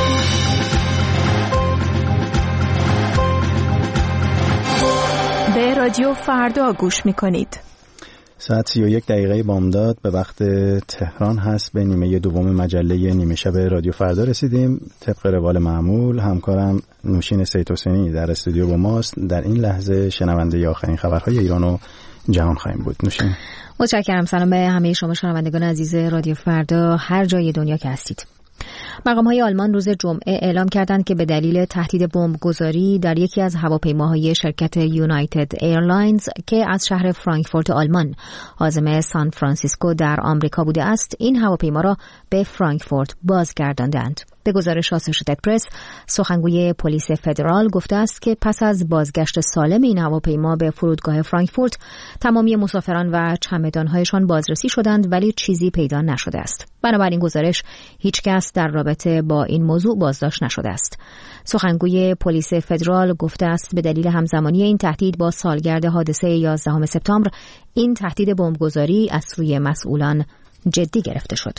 به رادیو فردا گوش می‌کنید. ساعت سی و یک دقیقه بامداد به وقت تهران هست. به نیمه دوم مجله نیمه شب رادیو فردا رسیدیم. طبق روال معمول همکارم نوشین سیدحسینی در استودیو با ماست. در این لحظه شنونده آخرین خبرهای ایران و جهان خواهیم بود. نوشین. متشکرم. سلام به همه شما شنوندگان عزیز رادیو فردا هر جای دنیا که هستید. مقام‌های آلمان روز جمعه اعلام کردند که به دلیل تهدید بمبگذاری در یکی از هواپیماهای شرکت یونایتد ایرلاینز که از شهر فرانکفورت آلمان عاصمه سان فرانسیسکو در آمریکا بوده است، این هواپیما را به فرانکفورت بازگرداندند. به گزارش آسوشیتد پرس، سخنگوی پلیس فدرال گفته است که پس از بازگشت سالم این هواپیما به فرودگاه فرانکفورت، تمامی مسافران و چمدان‌هایشان بازرسی شدند ولی چیزی پیدا نشده است. بنابراین گزارش هیچ کس در رابطه با این موضوع بازداشت نشده است. سخنگوی پلیس فدرال گفته است به دلیل همزمانی این تهدید با سالگرد حادثه یازدهم سپتامبر، این تهدید بمبگذاری از سوی مسئولان جدی گرفته شد.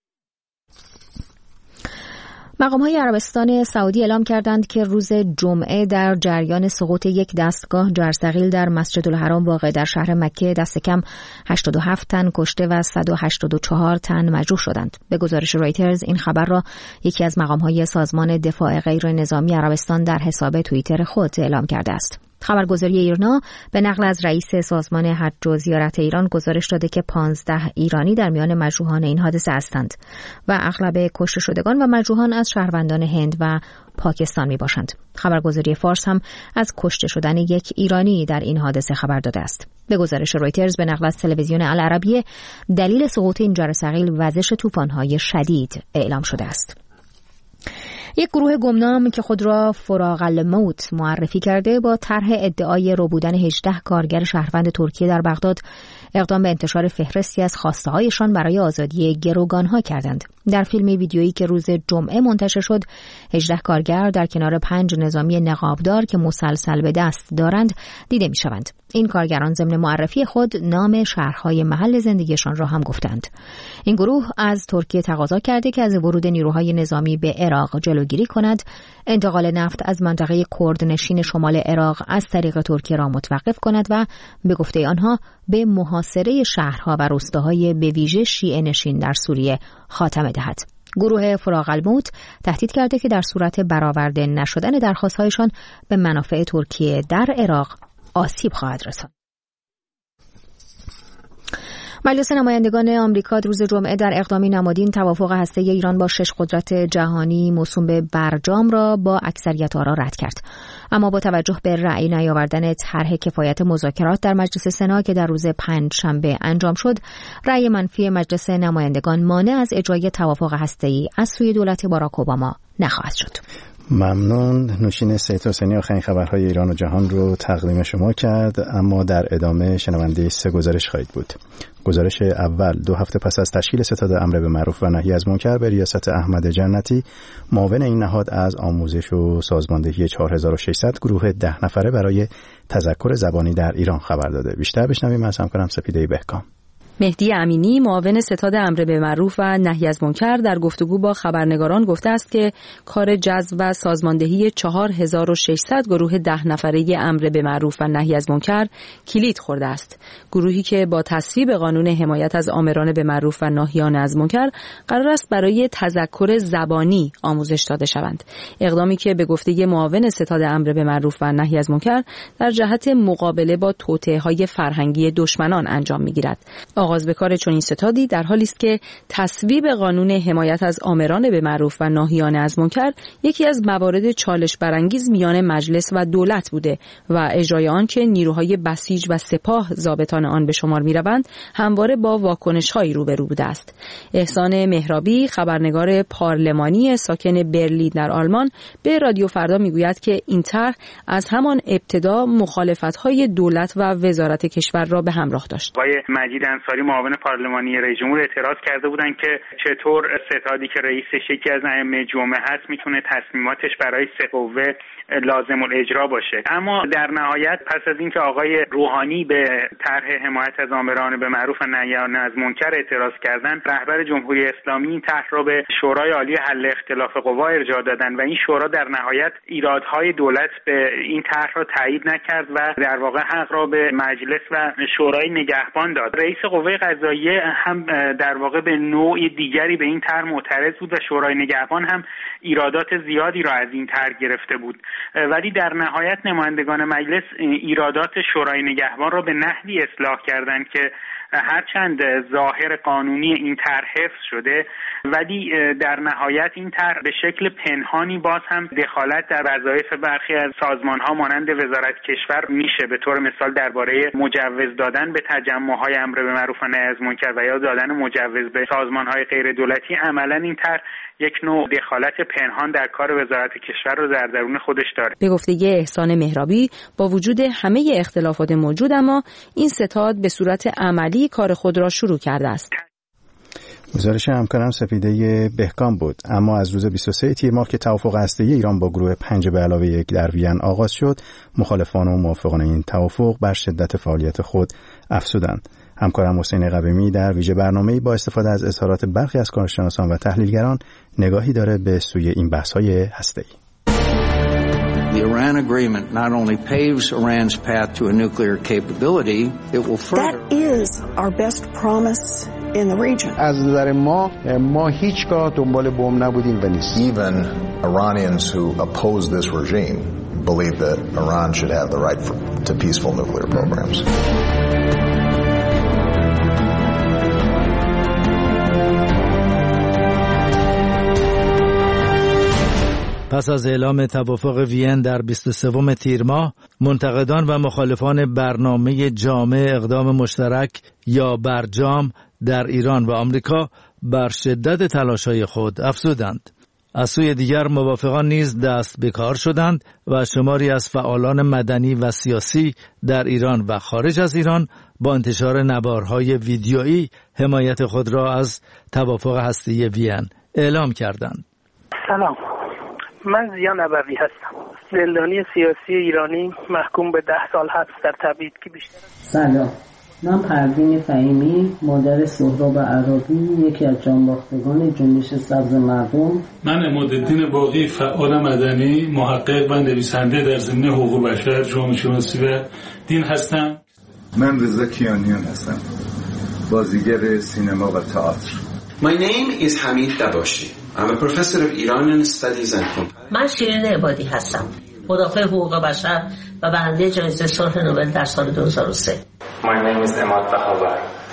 مقام‌های عربستان سعودی اعلام کردند که روز جمعه در جریان سقوط یک دستگاه جرثقیل در مسجد الحرام واقع در شهر مکه دست کم هشتاد و هفت تن کشته و صد و هشتاد و چهار تن مجروح شدند. به گزارش رایترز این خبر را یکی از مقام‌های سازمان دفاع غیر نظامی عربستان در حساب توییتر خود اعلام کرده است. خبرگزاری ایرنا به نقل از رئیس سازمان حج و زیارت ایران گزارش داده که پانزده ایرانی در میان مجروحان این حادثه هستند و اغلب کشته شدگان و مجروحان از شهروندان هند و پاکستان می باشند. خبرگزاری فارس هم از کشته شدن یک ایرانی در این حادثه خبر داده است. به گزارش رویترز به نقل از تلویزیون العربیه، دلیل سقوط این جرثقیل وزش طوفان‌های شدید اعلام شده است. یک گروه گمنام که خود را فراغ الموت معرفی کرده با طرح ادعای ربودن هجده کارگر شهروند ترکیه در بغداد اقدام به انتشار فهرستی از خواسته‌هایشان برای آزادی گروگانها کردند. در فیلم ویدیویی که روز جمعه منتشر شد، هجده کارگر در کنار پنج نظامی نقابدار که مسلسل به دست دارند دیده می‌شوند. این کارگران ضمن معرفی خود نام شهرهای محل زندگیشان را هم گفتند. این گروه از ترکیه تقاضا کرده که از ورود نیروهای نظامی به عراق جلوگیری کند، انتقال نفت از منطقه کردنشین شمال عراق از طریق ترکیه را متوقف کند و به گفته آنها به محاصره شهرها و روستاهای به ویژه شیعه نشین در سوریه خاتمه دهد. گروه فراغ الموت تهدید کرده که در صورت برآورده نشدن درخواست‌هایشان به منافع ترکیه در عراق آسیب خواهد رساند. مجلس نمایندگان آمریکا روز جمعه در اقدامی نمادین توافق هسته‌ای ایران با شش قدرت جهانی موسوم به برجام را با اکثریت آرا رد کرد. اما با توجه به رأی نیاوردن طرح کفایت مذاکرات در مجلس سنا که در روز پنجشنبه انجام شد، رأی منفی مجلس نمایندگان مانع از اجرای توافق هسته‌ای از سوی دولت باراک اوباما نخواهد شد. ممنون. نوشین سید حسینی آخرین خبرهای ایران و جهان رو تقدیم شما کرد، اما در ادامه شنونده سه گزارش خواهید بود. گزارش اول: دو هفته پس از تشکیل ستاد امر به معروف و نهی از منکر به ریاست احمد جنتی، معاون این نهاد از آموزش و سازماندهی چهار هزار و ششصد گروه ده نفره برای تذکر زبانی در ایران خبر داده. بیشتر بشنویم از همکارم سپیده بهکام. مهدی امینی، معاون ستاد امر به معروف و نهی از منکر، در گفتگو با خبرنگاران گفته است که کار جذب و سازماندهی چهار هزار و ششصد گروه ده نفره امر به معروف و نهی از منکر کلید خورده است. گروهی که با تصویب قانون حمایت از آمران به معروف و ناهیان از منکر قرار است برای تذکر زبانی آموزش داده شوند. اقدامی که به گفته معاون ستاد امر به معروف و نهی از منکر در جهت مقابله با توطئه‌های فرهنگی دشمنان انجام می‌گیرد. آغاز به کار چنین ستادی در حالی است که تصویب قانون حمایت از آمران به معروف و ناهیان از منکر یکی از موارد چالش برانگیز میان مجلس و دولت بوده و اجرای آن که نیروهای بسیج و سپاه ضابطان آن به شمار می‌روند همواره با واکنش‌هایی روبرو بوده است. احسان مهرابی، خبرنگار پارلمانی ساکن برلین در آلمان، به رادیو فردا میگوید که این طرح از همان ابتدا مخالفت‌های دولت و وزارت کشور را به همراه داشت. آقای مجید انصاری، معاون پارلمانی رئیس جمهور، اعتراض کرده بودند که چطور ستادی که رئیسش یکی از ائمه جمعه هست میتونه تصمیماتش برای سه قوه لازم الاجرا باشه. اما در نهایت پس از اینکه آقای روحانی به طرح حمایت از آمران به معروف و نهیان از منکر اعتراض کردند، رهبر جمهوری اسلامی این طرح را به شورای عالی حل اختلاف قوا ارجاع دادند و این شورا در نهایت ایرادهای دولت به این طرح را تایید نکرد و در واقع حق را به مجلس و شورای نگهبان داد. رئیس قوه قضاییه هم در واقع به نوع دیگری به این طرح معترض بود و شورای نگهبان هم ایرادات زیادی را از این طرح گرفته بود، ولی در نهایت نمایندگان مجلس ایرادات شورای نگهبان را به نحوی اصلاح کردند که هرچند ظاهر قانونی این طرح حفظ شده، ولی در نهایت این طرح به شکل پنهانی باز هم دخالت در وظایف برخی از سازمان‌ها مانند وزارت کشور میشه. به طور مثال درباره مجوز دادن به تجمع‌های امر به معروف و نهی از منکر و یا دادن مجوز به سازمان‌های غیر دولتی، عملاً این طرح یک نوع دخالت پنهان در کار وزارت کشور رو در درون خودش داره. به گفته احسان مهرابی، با وجود همه اختلافات موجود اما این ستاد به صورت عملی کار خود را شروع کرده است. گزارش همکارم سپیده بهکام بود. اما از روز بیست و سوم تیر ماه که توافق هسته‌ای ایران با گروه پنج به علاوه یک در وین آغاز شد، مخالفان و موافقان این توافق بر شدت فعالیت خود افزودند. همکارم حسین قویمی در ویژه برنامه‌ای با استفاده از اظهارات برخی از کارشناسان و تحلیلگران نگاهی داره به سوی این بحث‌های هسته‌ای. The Iran agreement not only paves Iran's path to a nuclear capability, it will further. That is our best promise in the region. از نظر ما ما هیچگاه دنبال بمب نبودیم و نیست. Even Iranians who oppose this regime believe that Iran should have the right for, to peaceful nuclear programs. پس از اعلام توافق وین در بیست و سوم تیر ماه، منتقدان و مخالفان برنامه جامع اقدام مشترک یا برجام در ایران و آمریکا بر شدت تلاش‌های خود افزودند. از سوی دیگر موافقان نیز دست به کار شدند و شماری از فعالان مدنی و سیاسی در ایران و خارج از ایران با انتشار نوارهای ویدیویی حمایت خود را از توافق هسته‌ای وین اعلام کردند. سلام، من زیا نبوی هستم، زندانی سیاسی ایرانی محکوم به ده سال حبس در تبعید که بیشتر. سلام، من پروین فهیمی، مادر سهراب عرابی، یکی از جانباختگان جنبش سبز مردم. من عمادالدین باقی، فعال مدنی، محقق و نویسنده در زمینه حقوق بشر، جامعه شناسی و دین هستم. من رضا کیانیان هستم، بازیگر سینما و تئاتر. My name is Hamid Dabashi. I'm a professor of Iranian studies and comparative. من شیرین عبادی هستم، مدافع حقوق بشر و برنده جایزه صلح نوبل در سال دو هزار و سه. My name is Emad Bahavar.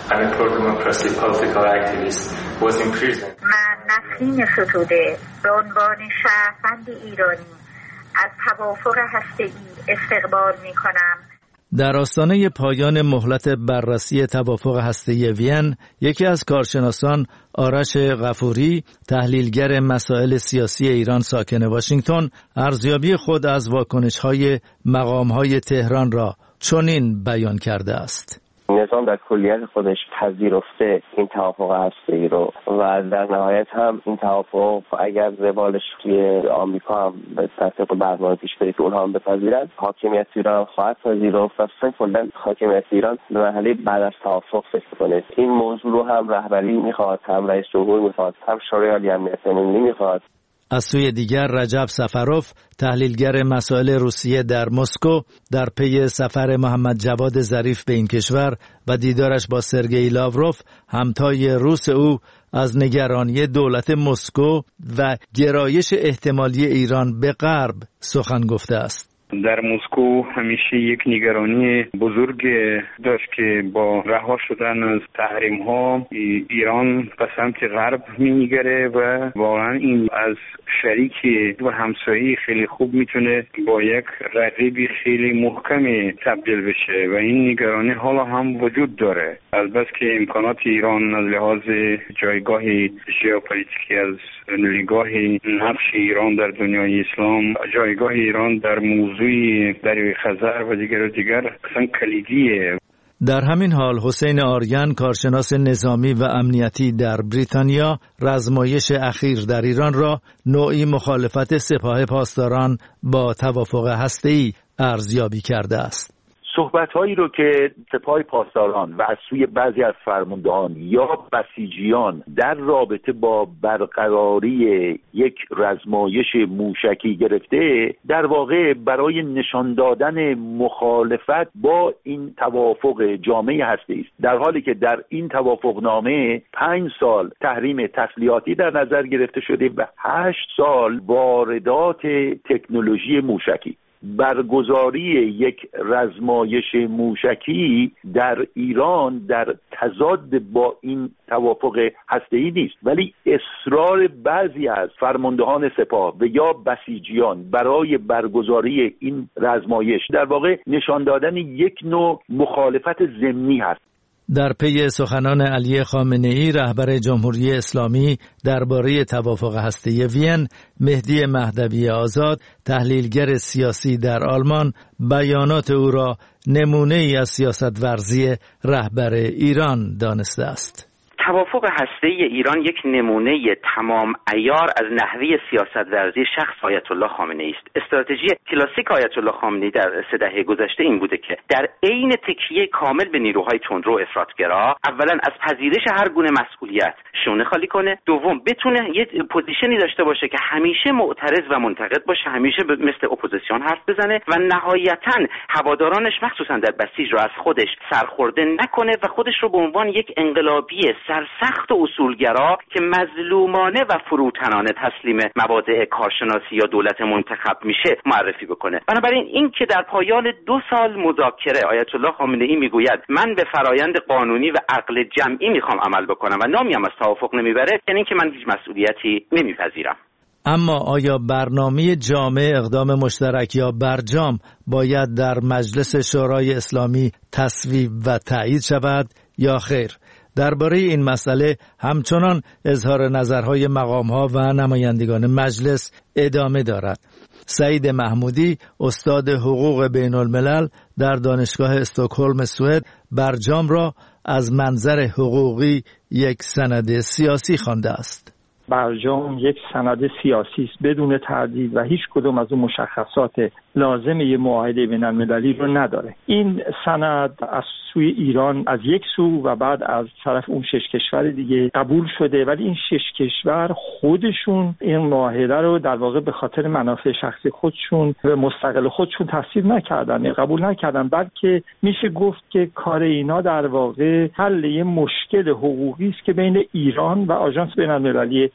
I'm a pro-democracy political activist, was in prison. من نسرین ستوده به عنوان شهروند ایرانی از توافق هسته‌ای استقبال می‌کنم. در آستانه پایان مهلت بررسی توافق هسته‌ای وین، یکی از کارشناسان آرش غفوری، تحلیلگر مسائل سیاسی ایران ساکن واشنگتن، ارزیابی خود از واکنش‌های مقام‌های تهران را چنین بیان کرده است. نظام در کلیت خودش پذیرفته این توافق هسته‌ای رو و در نهایت هم این توافق اگر زوالش توی آمریکا هم به طبق برنامه پیش بره که اونها هم بپذیرند، حاکمیت ایران خواهد پذیرفت و کلا حاکمیت ایران به مرحله بعد از توافق فکر کنه. این موضوع رو هم رهبری میخواد، هم رئیس جمهور میخواد، هم شورای عالی امنیت ملی میخواد. از سوی دیگر رجب سفروف، تحلیلگر مسائل روسیه در مسکو، در پی سفر محمد جواد ظریف به این کشور و دیدارش با سرگئی لاوروف، همتای روس او، از نگرانی دولت مسکو و گرایش احتمالی ایران به غرب سخن گفته است. در مسکو همیشه یک نگرانی بزرگ داشت که با رها شدن از تحریم ها ایران به سمت غرب میگره و واقعا این از شریک و همسایه خیلی خوب میتونه با یک رقیبی خیلی محکمی تبدیل بشه و این نگرانی حالا هم وجود داره. البته که امکانات ایران از لحاظ جایگاه ژئوپلیتیکی، از نگاه نقش ایران در دنیای اسلام، جایگاه ایران در موضوع دریای خزر و دیگر و دیگر اصلا کلیدیه. در همین حال حسین آریان، کارشناس نظامی و امنیتی در بریتانیا، رزمایش اخیر در ایران را نوعی مخالفت سپاه پاسداران با توافق هسته‌ای ارزیابی کرده است. صحبت‌هایی رو که سپاه پاسداران و از سوی بعضی از فرماندهان یا بسیجیان در رابطه با برقراری یک رزمایش موشکی گرفته، در واقع برای نشان دادن مخالفت با این توافق جامع هسته‌ای است، در حالی که در این توافقنامه پنج سال تحریم تسلیحاتی در نظر گرفته شده و هشت سال واردات تکنولوژی موشکی. برگزاری یک رزمایش موشکی در ایران در تضاد با این توافق هسته‌ای نیست، ولی اصرار بعضی از فرماندهان سپاه و یا بسیجیان برای برگزاری این رزمایش در واقع نشان دادن یک نوع مخالفت ضمنی هست. در پی سخنان علی خامنه‌ای، رهبر جمهوری اسلامی، درباره توافق هسته‌ای وین، مهدی مهدوی آزاد، تحلیلگر سیاسی در آلمان، بیانات او را نمونه ای از سیاست ورزی رهبر ایران دانسته است. توافق هسته‌ای ایران یک نمونه تمام عیار از نحوه سیاست‌ورزی شخص آیت الله خامنه‌ای است. استراتژی کلاسیک آیت الله خامنه‌ای در سه دهه گذشته این بوده که در عین تکیه کامل به نیروهای تندرو افراطگرا، اولا از پذیرش هر گونه مسئولیت شونه خالی کنه، دوم بتونه یه پوزیشنی داشته باشه که همیشه معترض و منتقد باشه، همیشه مثل اپوزیسیون حرف بزنه و نهایتاً هوادارانش مخصوصا در بسیج رو از خودش سرخورده نکنه و خودش رو به عنوان یک انقلابی سرسخت و اصولگرا که مظلومانه و فروتنانه تسلیم مبادئ کارشناسی یا دولت منتخب میشه معرفی بکنه. بنابراین این که در پایان دو سال مذاکره آیت الله خامنه‌ای میگوید من به فرایند قانونی و عقل جمعی میخوام عمل بکنم و نامیم از توافق نمیبره، یعنی اینکه من هیچ مسئولیتی نمیپذیرم. اما آیا برنامه جامع اقدام مشترک یا برجام باید در مجلس شورای اسلامی تصویب و تایید شود یا خیر؟ درباره این مسئله همچنان اظهار نظرهای مقام‌ها و نمایندگان مجلس ادامه دارد. سعید محمودی، استاد حقوق بین الملل در دانشگاه استکهلم سوئد، برجام را از منظر حقوقی یک سند سیاسی خوانده است. برجام یک سند سیاسی است بدون تردید و هیچ کدام از اون مشخصات لازم یه معاهده بین المللی رو نداره. این سند از سوی ایران از یک سو و بعد از طرف اون شش کشور دیگه قبول شده، ولی این شش کشور خودشون این معاهده رو در واقع به خاطر منافع شخصی خودشون و مستقل خودشون تصویب نکردن، قبول نکردن، بلکه میشه گفت که کار اینا در واقع حل یه مشکل حقوقی است که بین ایران و آژانس بین المللی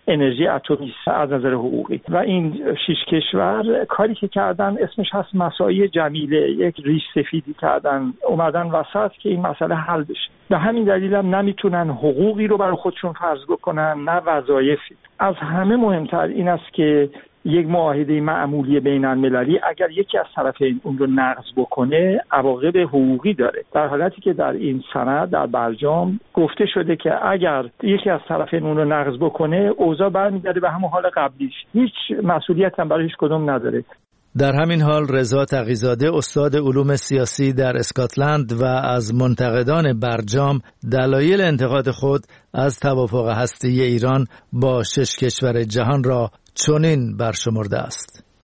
انرژی اتمی از نظر حقوقی. و این شش کشور کاری که کردن اسمش هست مساعی جمیله، یک ریش سفیدی کردن اومدن وسط که این مسئله حل بشه. به همین دلیل هم نمیتونن حقوقی رو برای خودشون فرض بکنن نه وظایفی. از همه مهمتر این است که یک معاهده معمولی بین المللی اگر یکی از طرفین اون رو نقض بکنه عواقب حقوقی داره، در حالتی که در این سند در برجام گفته شده که اگر یکی از طرفین اون رو نقض بکنه اوضاع برمیگرده به همون حال قبلیش، هیچ مسئولیت هم برای هیچ کدوم نداره. در همین حال رضا تقی‌زاده استاد علوم سیاسی در اسکاتلند و از منتقدان برجام دلایل انتقاد خود از توافق هسته‌ای ایران با شش کشور جهان را چنین برشمرده است.